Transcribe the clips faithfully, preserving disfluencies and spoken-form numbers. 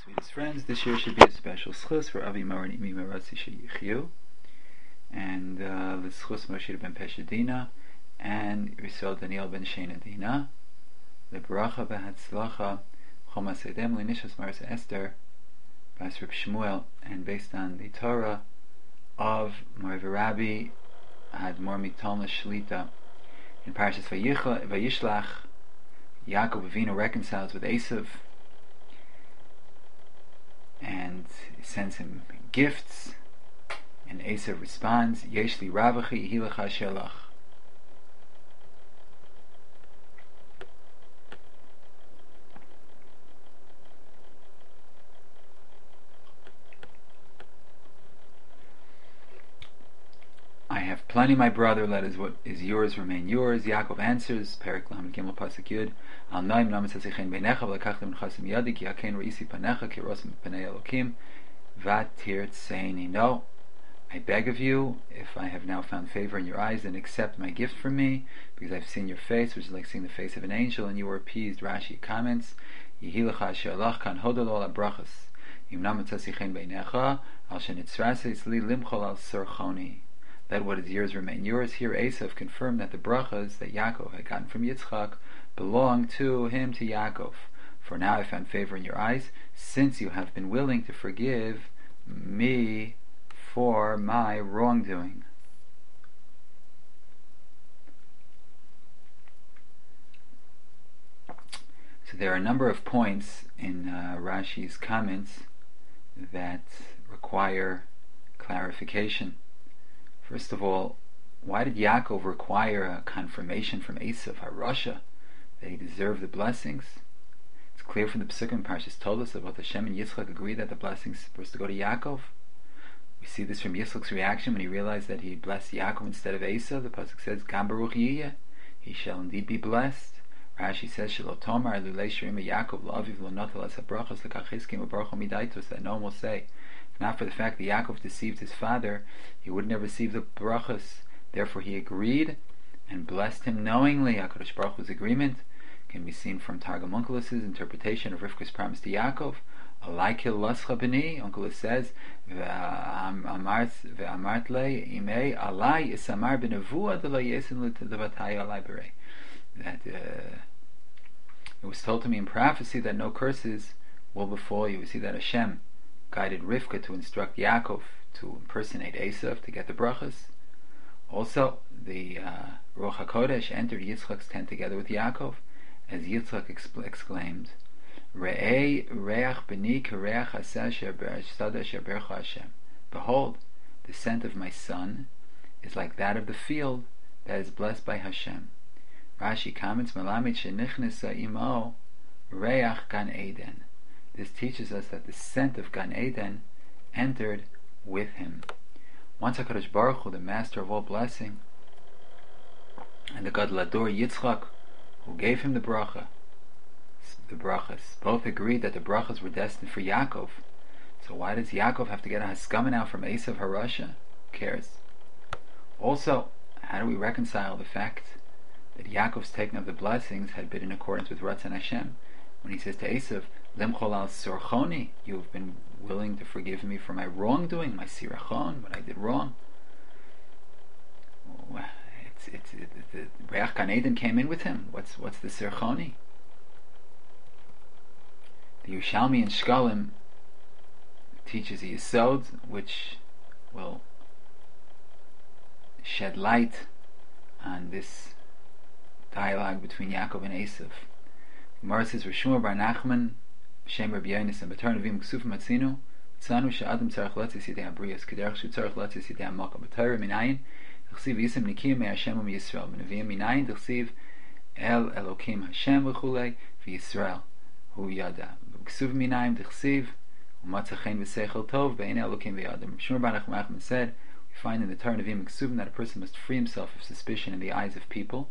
Sweetest friends, this year should be a special schus for Avi Mor and Imi Maratzi Sheyichyu, and uh, the schus Moshe ben Peshadina and Yisrael Daniel ben Sheinadina, the Baracha beHatzlacha Chomas Edem Lenishas Maris Esther Bas Reb Shmuel, and based on the Torah of Moriv Rabbi Admor Mitalna Shlita in Parashas Vayishlach. Yaakov Avinu reconciles with Esav and sends him gifts, and Esav responds, Yesh li ravachi hilacha shelach. I have plenty, my brother, let us what is yours remain yours. Yaakov answers, Perik Lamed Gimel Pasuk Yud, Al Noim Namas Hasechen Beinecha V'lekachtem Nechasim Yadi Ki Yakein Reisi Panecha Ki Rosim Panei Elokim Vatir Tseini. No, I beg of you, if I have now found favor in your eyes, then accept my gift from me, because I've seen your face, which is like seeing the face of an angel, and you were appeased. Rashi comments, Yehilecha Shalach Kan Hodol Al Brachas Im Namas Hasechen Beinecha Al Shenitzrases Li Limchol Al Serchoni. Let what is yours remain yours. Here Esav confirmed that the brachas that Yaakov had gotten from Yitzchak belonged to him, to Yaakov. For now I found favor in your eyes, since you have been willing to forgive me for my wrongdoing. So there are a number of points in uh, Rashi's comments that require clarification. First of all, why did Yaakov require a confirmation from Esav, Harasha, that he deserved the blessings? It's clear from the Pesukim Parshas told us about Hashem and Yitzchak agreed that the blessings are supposed to go to Yaakov. We see this from Yitzchak's reaction when he realized that he blessed Yaakov instead of Esav. The Pasuk says, Gam Baruch Yiyeh, he shall indeed be blessed. Rashi says, Shelo Tomar Lulei Shirima Yaakov La'aviv Lo Notel Es HaBrachos L'Kachiskim U'Baruch Midaitos, that no one will say, not for the fact that Yaakov deceived his father, he wouldn't have received the brachas. Therefore he agreed and blessed him knowingly. HaKadosh Baruch Hu's agreement can be seen from Targum Onkelos' interpretation of Rivka's promise to Yaakov. Alai kil lascha b'ni, Onkelos says, Ve'amart le imei alai isamar b'nevuah d'lo yesin levatay alai b'rei. That uh, it was told to me in prophecy that no curses will befall you. We see that Hashem guided Rivka to instruct Yaakov to impersonate Esav to get the brachas. Also, the uh, Ruach HaKodesh entered Yitzchak's tent together with Yaakov, as Yitzchak exc- exclaimed, Re'ei reach b'ni k'reach aseh she'sada she'bercha Hashem. Behold, the scent of my son is like that of the field that is blessed by Hashem. Rashi comments, Malamid she'nichnesa imo reach gan Eden. This teaches us that the scent of Gan Eden entered with him. Once HaKadosh Baruch Hu, the master of all blessing, and the Gadol Hador Yitzchak, who gave him the bracha, the brachas, both agreed that the brachas were destined for Yaakov. So why does Yaakov have to get a haskama now from Esav Harasha? Who cares? Also, how do we reconcile the fact that Yaakov's taking of the blessings had been in accordance with Ratzon Hashem? When he says to Esav, Limchol al sorchoni, you have been willing to forgive me for my wrongdoing, my sirachon, what I did wrong. It's it's it, the Reach Gan Eden came in with him. What's what's the sirchoni? The Yerushalmi in Shkalim teaches a yesod which will shed light on this dialogue between Yaakov and Esav. Gemara says, Rishuma bar Nachman, Shem Rabbi Yonis, and B'tar Nevim Ksufim Atzinu, Tzanu she'adam tzarech latzis yidei habriyas, k'derech shu tzarech latzis yidei hamakam. B'tar minayin, d'chsiv yisim nikim me Hashem um Yisrael. B'nevim minayin, d'chsiv el Elokim Hashem v'chulei, v'Yisrael hu yada. Ksufim minayin, d'chsiv u'matzachein v'seichel tov, be'en Elokim v'yadam. Rishuma bar Nachman said, we find in the Torah Nevim Ksufim that a person must free himself of suspicion in the eyes of people,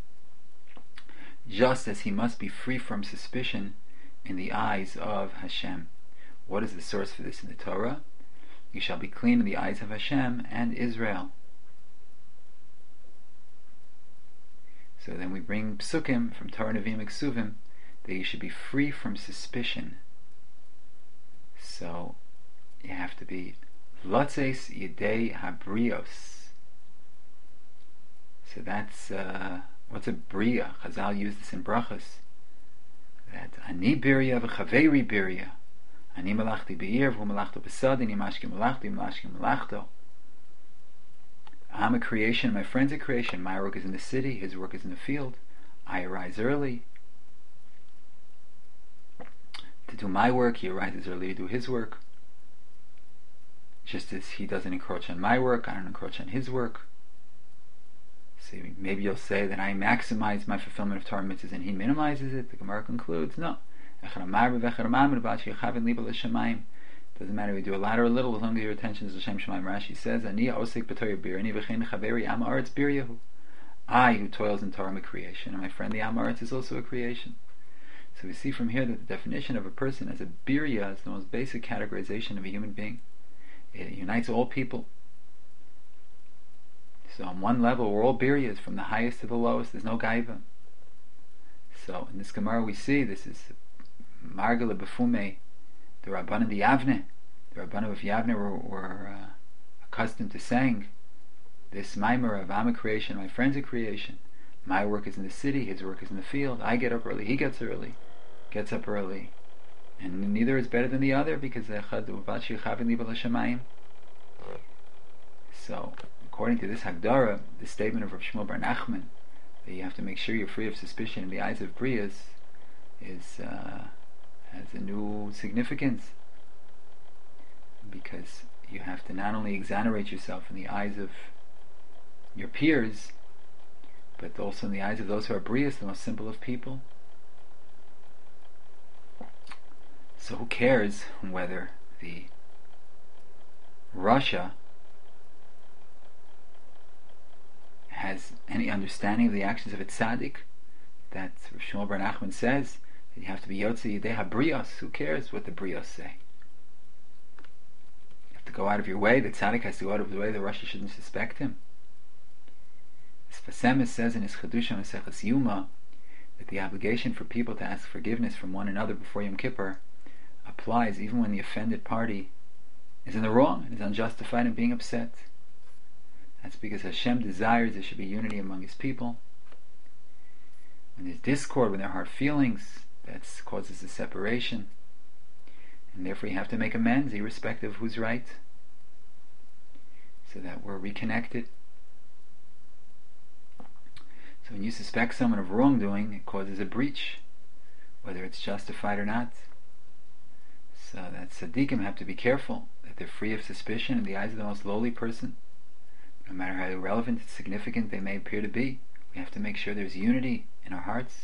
just as he must be free from suspicion in the eyes of Hashem. What is the source for this in the Torah? You shall be clean in the eyes of Hashem and Israel. So then we bring psukim from Torah Nevim Ksuvim that you should be free from suspicion So you have to be Lotzes Yidei Habrios. So that's uh, what's a bria? Chazal used this in brachas. That ani birya v'chaveri birya. Ani malachti be'ir v'hu malachto b'sad. Ani mashki malachti mashki malachto. I'm a creation. My friend's a creation. My work is in the city. His work is in the field. I arise early to do my work. He arises early to do his work. Just as he doesn't encroach on my work, I don't encroach on his work. So maybe you'll say that I maximize my fulfillment of Torah mitzvahs and he minimizes it. The Gemara concludes, no. Doesn't matter if you do a lot or a little, as long as your attention is L'Shem Shemaim. Rashi says, I, who toils in Torah, am a creation, and my friend the Amaretz is also a creation. So we see from here that the definition of a person as a birya is the most basic categorization of a human being. It unites all people. So on one level, we're all biryas, from the highest to the lowest. There's no gaiva. So in this Gemara we see, this is Margala Befume, the Rabbanan the Yavne. The Rabbanan of Yavne were, were uh, accustomed to saying this Maimer of I'm a creation, my friend's a creation. My work is in the city, his work is in the field. I get up early, he gets early, gets up early. And neither is better than the other, because so according to this Hagdara, the statement of Rav Shmuel Bar Nachman that you have to make sure you're free of suspicion in the eyes of Brias is uh, has a new significance, because you have to not only exonerate yourself in the eyes of your peers, but also in the eyes of those who are Brias, the most simple of people. So who cares whether the Russia has any understanding of the actions of its tzaddik? That Rav Shmuel Bar Nachman says that you have to be Yotze Yidei HaBrios. Who cares what the Brios say? You have to go out of your way. The tzaddik has to go out of his way. The Russia shouldn't suspect him. Sfasemis says in his Chedusha Maseches Yuma that the obligation for people to ask forgiveness from one another before Yom Kippur applies even when the offended party is in the wrong and is unjustified in being upset. That's because Hashem desires there should be unity among His people. When there's discord, when there are hard feelings, that causes a separation, and therefore you have to make amends irrespective of who's right, so that we're reconnected. So when you suspect someone of wrongdoing, it causes a breach, whether it's justified or not. So that tzaddikim have to be careful that they're free of suspicion in the eyes of the most lowly person. No matter how irrelevant and significant they may appear to be, we have to make sure there's unity in our hearts.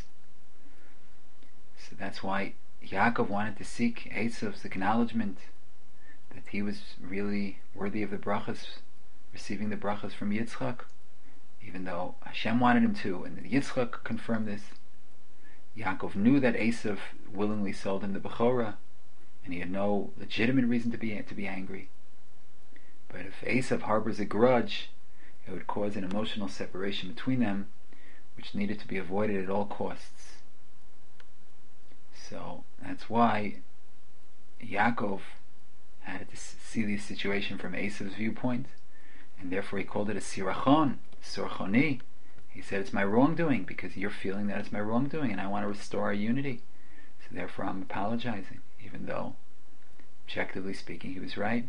So that's why Yaakov wanted to seek Esav's acknowledgement that he was really worthy of the brachas, receiving the brachas from Yitzchak, even though Hashem wanted him to, and Yitzchak confirmed this. Yaakov knew that Esav willingly sold him the Bechorah, and he had no legitimate reason to be to be angry. But if Esav harbors a grudge, it would cause an emotional separation between them, which needed to be avoided at all costs. So that's why Yaakov had to see the situation from Esav's viewpoint, and therefore he called it a sirachon, sorchoni. He said, it's my wrongdoing, because you're feeling that it's my wrongdoing, and I want to restore our unity. So therefore I'm apologizing, even though, objectively speaking, he was right.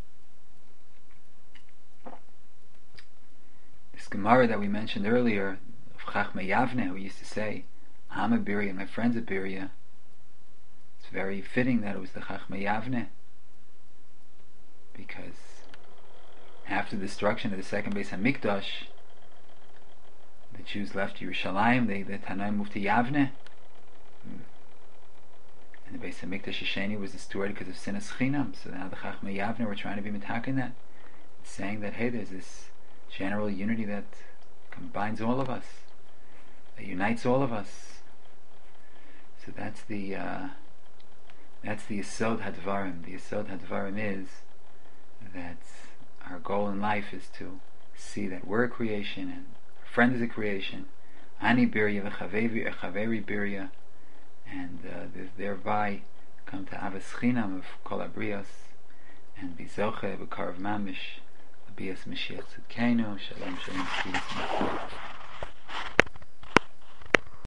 This Gemara that we mentioned earlier, of Chachmei Yavne, who used to say, I'm a Birya, my friend's a Birya, it's very fitting that it was the Chachmei Yavne, because after the destruction of the second Beis HaMikdash, the Jews left Yerushalayim, they, the Tanaim moved to Yavne, and the Beis HaMikdash Sheni was destroyed because of Sinas Chinam. So now the Chachmei Yavne were trying to be mitaken that, saying that, hey, there's this general unity that combines all of us, that unites all of us. So that's the uh, that's the Yesod Hadvarim. The Yesod Hadvarim is that our goal in life is to see that we're a creation and our friend is a creation. Ani birya v'chaveri birya, and uh, thereby come to Avos Chinam of Kol Abrios, and be Zoche, B'Karav Mamish, L'Bias Mashiach Tzidkenu, Shalom Shalom, peace.